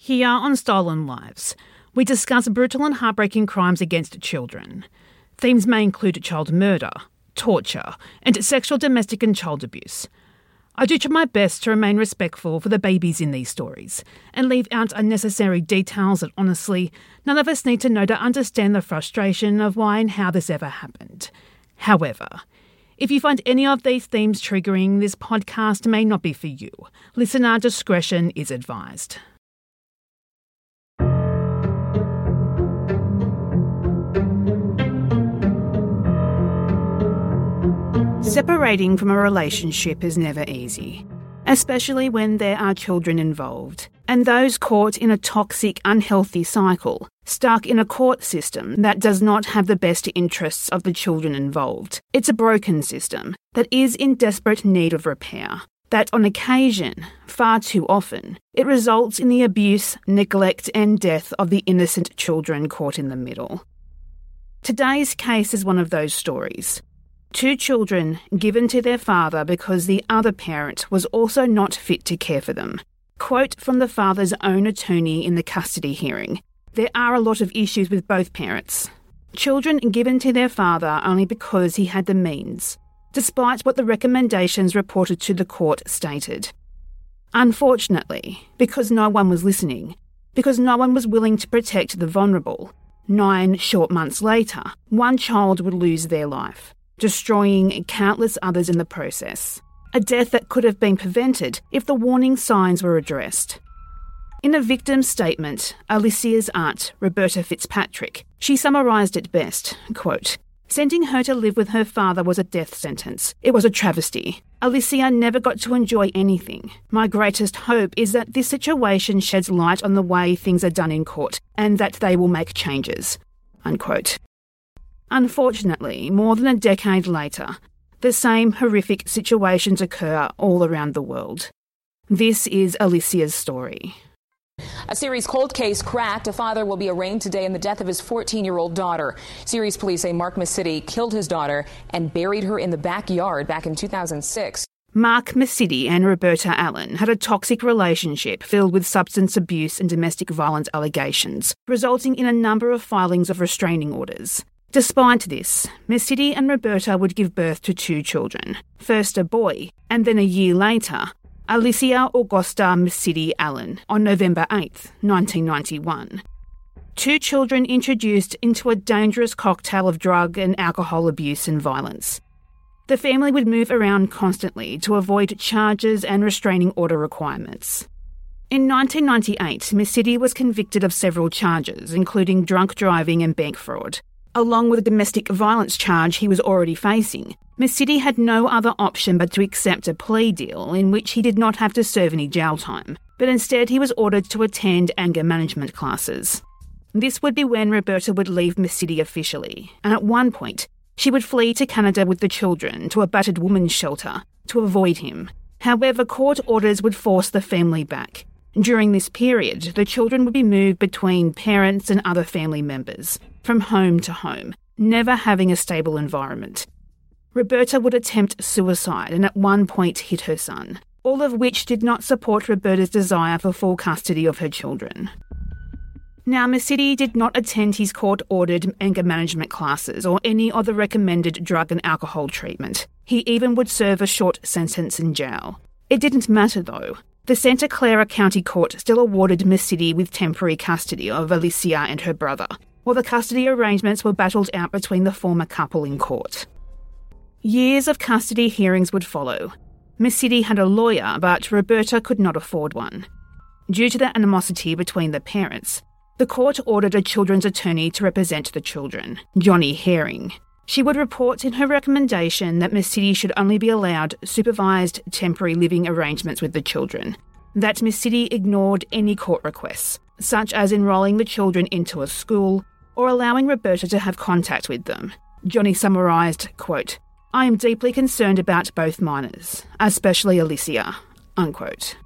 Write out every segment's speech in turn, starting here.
Here on Stolen Lives, we discuss brutal and heartbreaking crimes against children. Themes may include child murder, torture, and sexual, domestic and child abuse. I do try my best to remain respectful for the babies in these stories and leave out unnecessary details that honestly none of us need to know to understand the frustration of why and how this ever happened. However, if you find any of these themes triggering, this podcast may not be for you. Listener discretion is advised. Separating from a relationship is never easy, especially when there are children involved, and those caught in a toxic, unhealthy cycle, stuck in a court system that does not have the best interests of the children involved. It's a broken system that is in desperate need of repair, that on occasion, far too often, it results in the abuse, neglect and death of the innocent children caught in the middle. Today's case is one of those stories. 2 children given to their father because the other parent was also not fit to care for them. Quote from the father's own attorney in the custody hearing: "There are a lot of issues with both parents. Children given to their father only because he had the means, despite what the recommendations reported to the court stated. Unfortunately, because no one was listening, because no one was willing to protect the vulnerable, 9 short months later, 1 child would lose their life, destroying countless others in the process. A death that could have been prevented if the warning signs were addressed." In a victim's statement, Alicia's aunt, Roberta Fitzpatrick, she summarised it best, quote, "Sending her to live with her father was a death sentence. It was a travesty. Alicia never got to enjoy anything. My greatest hope is that this situation sheds light on the way things are done in court and that they will make changes." Unquote. Unfortunately, more than a decade later, the same horrific situations occur all around the world. This is Alicia's story. A Ceres cold case cracked. A father will be arraigned today in the death of his 14-year-old daughter. Ceres police say Mark Mesiti killed his daughter and buried her in the backyard back in 2006. Mark Mesiti and Roberta Allen had a toxic relationship filled with substance abuse and domestic violence allegations, resulting in a number of filings of restraining orders. Despite this, Mesiti and Roberta would give birth to 2 children, first a boy, and then a year later, Alicia Augusta Mesiti Allen, on November 8, 1991. 2 children introduced into a dangerous cocktail of drug and alcohol abuse and violence. The family would move around constantly to avoid charges and restraining order requirements. In 1998, Mesiti was convicted of several charges, including drunk driving and bank fraud. Along with a domestic violence charge he was already facing, Mesiti had no other option but to accept a plea deal in which he did not have to serve any jail time, but instead he was ordered to attend anger management classes. This would be when Roberta would leave Mesiti officially, and at one point, she would flee to Canada with the children to a battered women's shelter to avoid him. However, court orders would force the family back. During this period, the children would be moved between parents and other family members, from home to home, never having a stable environment. Roberta would attempt suicide and at one point hit her son, all of which did not support Roberta's desire for full custody of her children. Now, Mesiti did not attend his court-ordered anger management classes or any of the recommended drug and alcohol treatment. He even would serve a short sentence in jail. It didn't matter though. The Santa Clara County Court still awarded Mesiti with temporary custody of Alicia and her brother, while the custody arrangements were battled out between the former couple in court. Years of custody hearings would follow. Mesiti had a lawyer, but Roberta could not afford one. Due to the animosity between the parents, the court ordered a children's attorney to represent the children, Johnny Herring. She would report in her recommendation that Mesiti should only be allowed supervised temporary living arrangements with the children, that Mesiti ignored any court requests, such as enrolling the children into a school or allowing Roberta to have contact with them. Johnny summarised, quote, "I am deeply concerned about both minors, especially Alicia," unquote.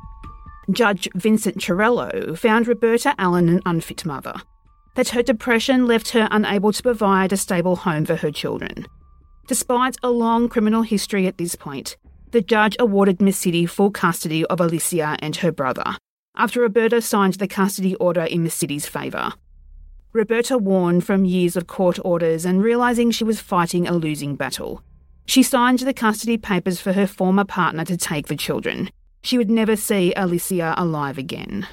Judge Vincent Chiarello found Roberta Allen an unfit mother, that her depression left her unable to provide a stable home for her children. Despite a long criminal history at this point, the judge awarded Mesiti full custody of Alicia and her brother, after Roberta signed the custody order in Miss City's favour. Roberta warned from years of court orders and realising she was fighting a losing battle. She signed the custody papers for her former partner to take the children. She would never see Alicia alive again.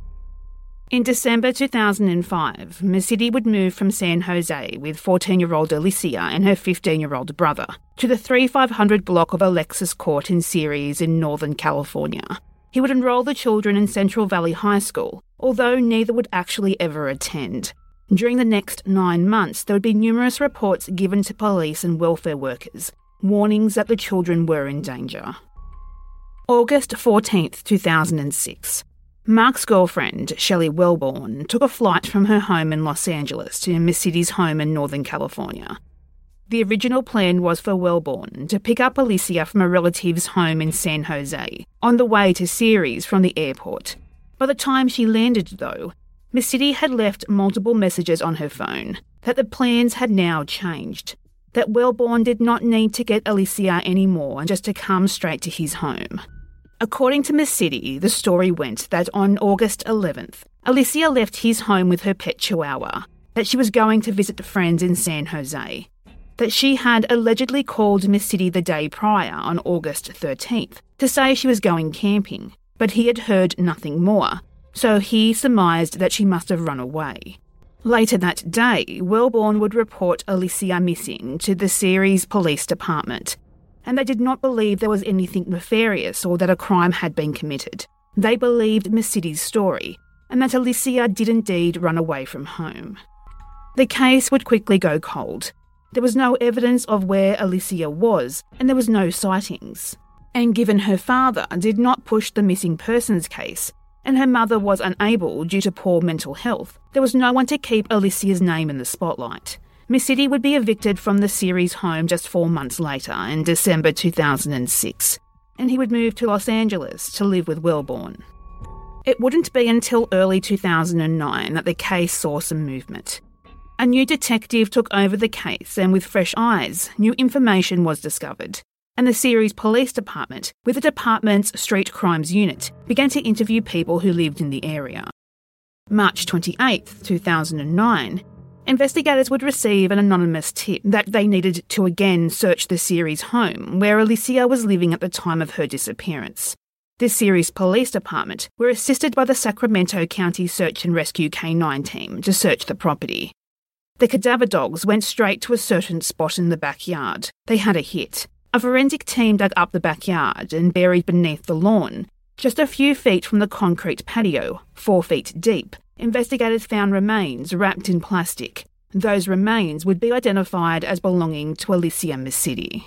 In December 2005, Miss City would move from San Jose with 14-year-old Alicia and her 15-year-old brother to the 3500 block of Alexis Court in Ceres in Northern California. He would enrol the children in Central Valley High School, although neither would actually ever attend. During the next 9 months, there would be numerous reports given to police and welfare workers, warnings that the children were in danger. August 14th, 2006. Mark's girlfriend, Shelley Wellborn, took a flight from her home in Los Angeles to Miss City's home in Northern California. The original plan was for Wellborn to pick up Alicia from a relative's home in San Jose on the way to Ceres from the airport. By the time she landed, though, Miss City had left multiple messages on her phone that the plans had now changed, that Wellborn did not need to get Alicia anymore and just to come straight to his home. According to Miss City, the story went that on August 11th, Alicia left his home with her pet Chihuahua, that she was going to visit friends in San Jose, that she had allegedly called Miss City the day prior on August 13th to say she was going camping, but he had heard nothing more, so he surmised that she must have run away. Later that day, Wellborn would report Alicia missing to the Ceres Police Department, and they did not believe there was anything nefarious or that a crime had been committed. They believed Miss City's story, and that Alicia did indeed run away from home. The case would quickly go cold. There was no evidence of where Alicia was, and there was no sightings. And given her father did not push the missing persons case, and her mother was unable due to poor mental health, there was no one to keep Alicia's name in the spotlight. Miss City would be evicted from the Ceres home just 4 months later, in December 2006, and he would move to Los Angeles to live with Wellborn. It wouldn't be until early 2009 that the case saw some movement. A new detective took over the case, and with fresh eyes, new information was discovered. And the Ceres Police Department, with the department's Street Crimes Unit, began to interview people who lived in the area. March 28, 2009, investigators would receive an anonymous tip that they needed to again search the Ceres home where Alicia was living at the time of her disappearance. The Ceres Police Department were assisted by the Sacramento County Search and Rescue K-9 team to search the property. The cadaver dogs went straight to a certain spot in the backyard. They had a hit. A forensic team dug up the backyard and buried beneath the lawn, just a few feet from the concrete patio, 4 feet deep, investigators found remains wrapped in plastic. Those remains would be identified as belonging to Alicia Miss City.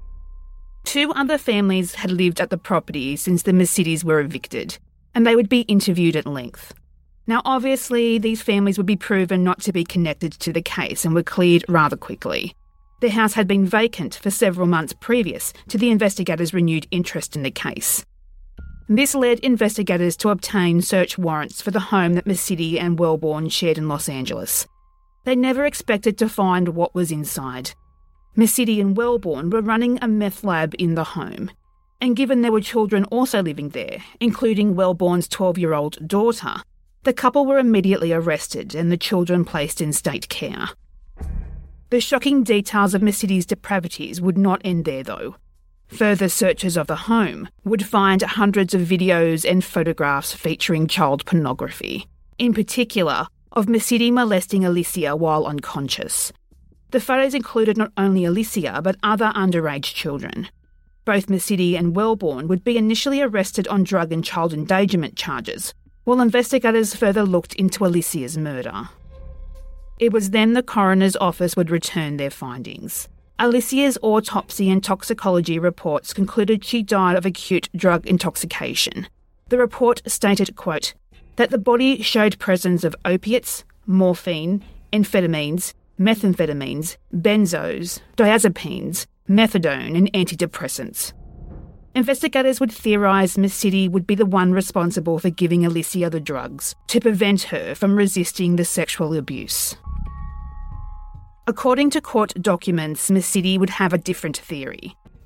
2 other families had lived at the property since the Miss Citys were evicted, and they would be interviewed at length. Now, obviously, these families would be proven not to be connected to the case and were cleared rather quickly. The house had been vacant for several months previous to the investigators' renewed interest in the case. This led investigators to obtain search warrants for the home that Miss City and Wellborn shared in Los Angeles. They never expected to find what was inside. Miss City and Wellborn were running a meth lab in the home, and given there were children also living there, including Wellborn's 12-year-old daughter, the couple were immediately arrested and the children placed in state care. The shocking details of Miss City's depravities would not end there, though. Further searches of the home would find hundreds of videos and photographs featuring child pornography, in particular of Miss City molesting Alicia while unconscious. The photos included not only Alicia but other underage children. Both Miss City and Wellborn would be initially arrested on drug and child endangerment charges, while investigators further looked into Alicia's murder. It was then the coroner's office would return their findings. Alicia's autopsy and toxicology reports concluded she died of acute drug intoxication. The report stated, quote, that the body showed presence of opiates, morphine, amphetamines, methamphetamines, benzos, diazepines, methadone and antidepressants. Investigators would theorise Miss City would be the one responsible for giving Alicia the drugs to prevent her from resisting the sexual abuse. According to court documents, Miss City would have a different theory.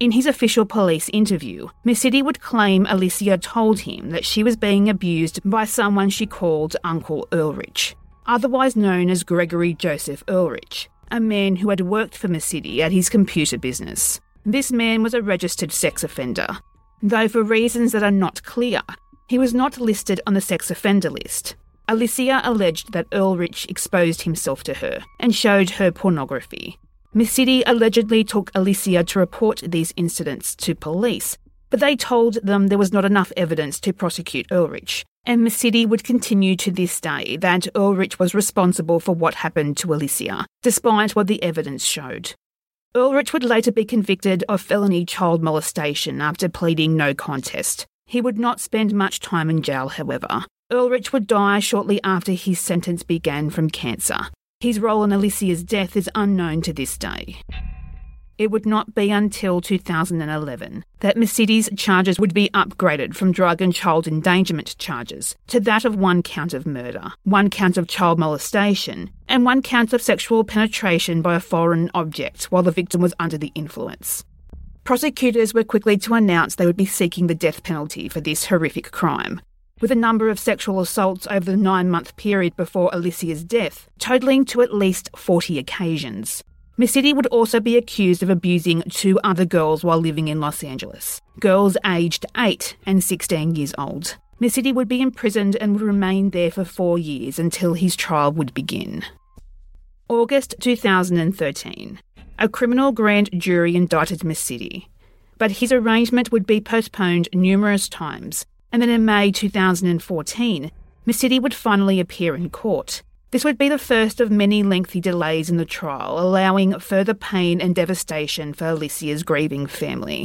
In his official police interview, Mesiti would claim Alicia told him that she was being abused by someone she called Uncle Ulrich, otherwise known as Gregory Joseph Ulrich, a man who had worked for Mesiti at his computer business. This man was a registered sex offender, though for reasons that are not clear, he was not listed on the sex offender list. Alicia alleged that Ulrich exposed himself to her and showed her pornography. Mesiti allegedly took Alicia to report these incidents to police, but they told them there was not enough evidence to prosecute Ulrich, and Mesiti would continue to this day that Ulrich was responsible for what happened to Alicia, despite what the evidence showed. Ulrich would later be convicted of felony child molestation after pleading no contest. He would not spend much time in jail, however. Ulrich would die shortly after his sentence began from cancer. His role in Alicia's death is unknown to this day. It would not be until 2011 that Mesiti's charges would be upgraded from drug and child endangerment charges to that of 1 count of murder, 1 count of child molestation, and 1 count of sexual penetration by a foreign object while the victim was under the influence. Prosecutors were quickly to announce they would be seeking the death penalty for this horrific crime, with a number of sexual assaults over the 9-month period before Alicia's death, totalling to at least 40 occasions. Mesiti would also be accused of abusing 2 other girls while living in Los Angeles, girls aged 8 and 16 years old. Mesiti would be imprisoned and would remain there for 4 years until his trial would begin. August 2013. A criminal grand jury indicted Mesiti, but his arraignment would be postponed numerous times, and then in May 2014, Mesiti would finally appear in court. This would be the first of many lengthy delays in the trial, allowing further pain and devastation for Alicia's grieving family.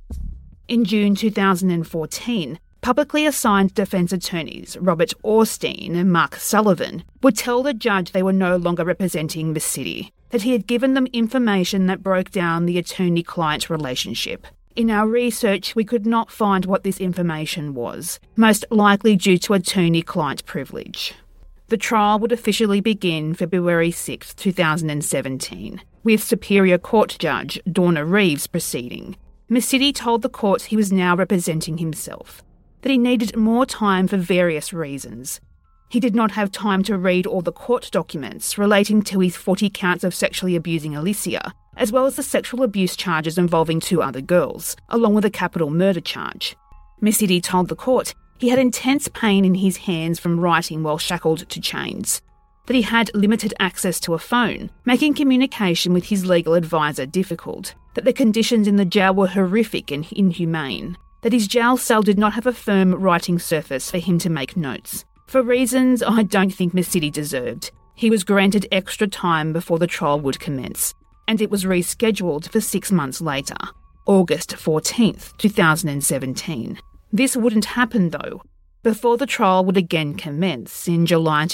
In June 2014, publicly assigned defence attorneys Robert Orstein and Mark Sullivan would tell the judge they were no longer representing Mesiti, that he had given them information that broke down the attorney-client relationship. In our research, we could not find what this information was, most likely due to attorney-client privilege. The trial would officially begin February 6, 2017, with Superior Court Judge Donna Reeves proceeding. Mesiti told the court he was now representing himself, that he needed more time for various reasons. He did not have time to read all the court documents relating to his 40 counts of sexually abusing Alicia, as well as the sexual abuse charges involving 2 other girls, along with a capital murder charge. Mesiti told the court he had intense pain in his hands from writing while shackled to chains, that he had limited access to a phone, making communication with his legal advisor difficult, that the conditions in the jail were horrific and inhumane, that his jail cell did not have a firm writing surface for him to make notes. For reasons I don't think Mesiti deserved, he was granted extra time before the trial would commence, and it was rescheduled for 6 months later, August 14th, 2017. This wouldn't happen though. Before the trial would again commence in July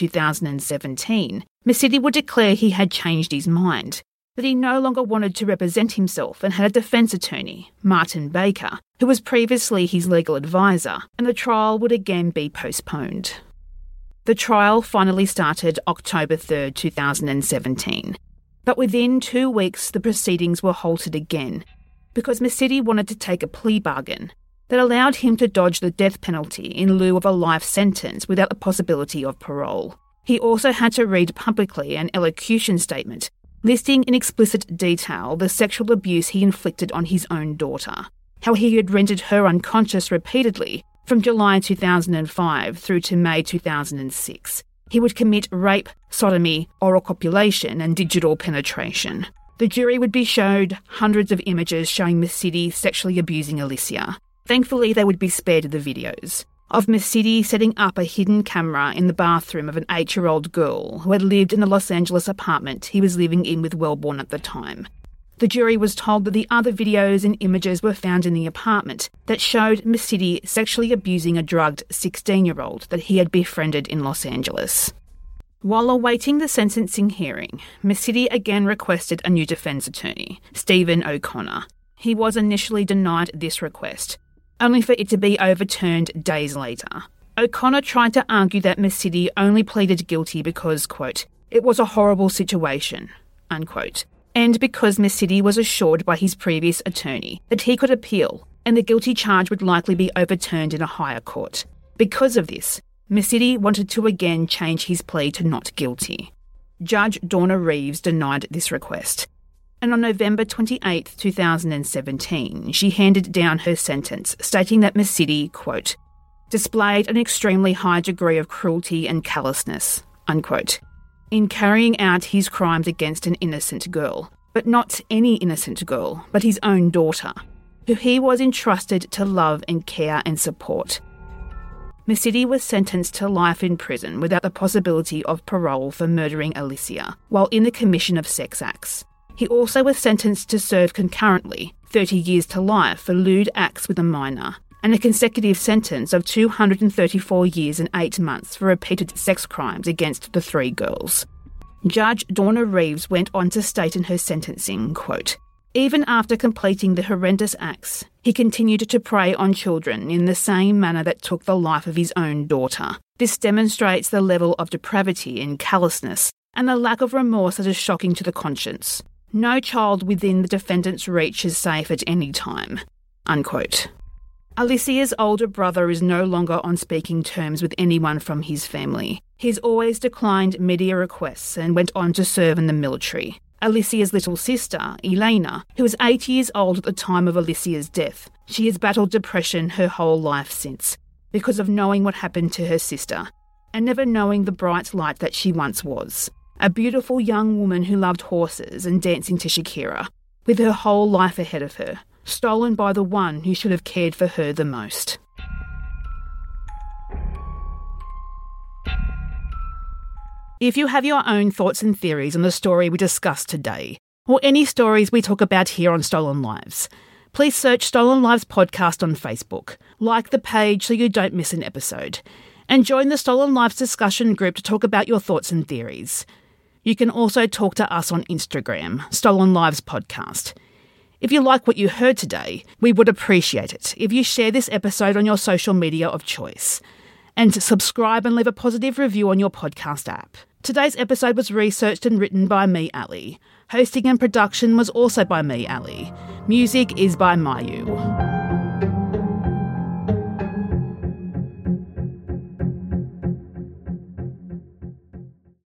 2017, Mesiti would declare he had changed his mind, that he no longer wanted to represent himself and had a defence attorney, Martin Baker, who was previously his legal advisor, and the trial would again be postponed. The trial finally started October 3rd, 2017. But within 2 weeks, the proceedings were halted again because Mesiti wanted to take a plea bargain that allowed him to dodge the death penalty in lieu of a life sentence without the possibility of parole. He also had to read publicly an elocution statement listing in explicit detail the sexual abuse he inflicted on his own daughter, how he had rendered her unconscious repeatedly from July 2005 through to May 2006. He would commit rape, sodomy, oral copulation and digital penetration. The jury would be showed hundreds of images showing Mesiti sexually abusing Alicia. Thankfully, they would be spared the videos of Mesiti setting up a hidden camera in the bathroom of an 8-year-old girl who had lived in the Los Angeles apartment he was living in with Wellborn at the time. The jury was told that the other videos and images were found in the apartment that showed Mesiti sexually abusing a drugged 16-year-old that he had befriended in Los Angeles. While awaiting the sentencing hearing, Mesiti again requested a new defence attorney, Stephen O'Connor. He was initially denied this request, only for it to be overturned days later. O'Connor tried to argue that Mesiti only pleaded guilty because, quote, "it was a horrible situation," unquote, and because Mesidi was assured by his previous attorney that he could appeal and the guilty charge would likely be overturned in a higher court. Because of this, Mesidi wanted to again change his plea to not guilty. Judge Dawna Reeves denied this request, and on November 28, 2017, she handed down her sentence, stating that Mesidi, quote, displayed an extremely high degree of cruelty and callousness, unquote, in carrying out his crimes against an innocent girl, but not any innocent girl, but his own daughter, who he was entrusted to love and care and support. Mesidi was sentenced to life in prison without the possibility of parole for murdering Alicia while in the commission of sex acts. He also was sentenced to serve concurrently 30 years to life for lewd acts with a minor and a consecutive sentence of 234 years and 8 months for repeated sex crimes against the 3 girls. Judge Dawna Reeves went on to state in her sentencing, quote, even after completing the horrendous acts, he continued to prey on children in the same manner that took the life of his own daughter. This demonstrates the level of depravity and callousness and the lack of remorse that is shocking to the conscience. No child within the defendant's reach is safe at any time, unquote. Alicia's older brother is no longer on speaking terms with anyone from his family. He's always declined media requests and went on to serve in the military. Alicia's little sister, Elena, who was 8 years old at the time of Alicia's death, she has battled depression her whole life since, because of knowing what happened to her sister, and never knowing the bright light that she once was. A beautiful young woman who loved horses and dancing to Shakira, with her whole life ahead of her, stolen by the one who should have cared for her the most. If you have your own thoughts and theories on the story we discussed today, or any stories we talk about here on Stolen Lives, please search Stolen Lives Podcast on Facebook, like the page so you don't miss an episode, and join the Stolen Lives discussion group to talk about your thoughts and theories. You can also talk to us on Instagram, Stolen Lives Podcast. If you like what you heard today, we would appreciate it if you share this episode on your social media of choice, and subscribe and leave a positive review on your podcast app. Today's episode was researched and written by me, Ali. Hosting and production was also by me, Ali. Music is by Mayu.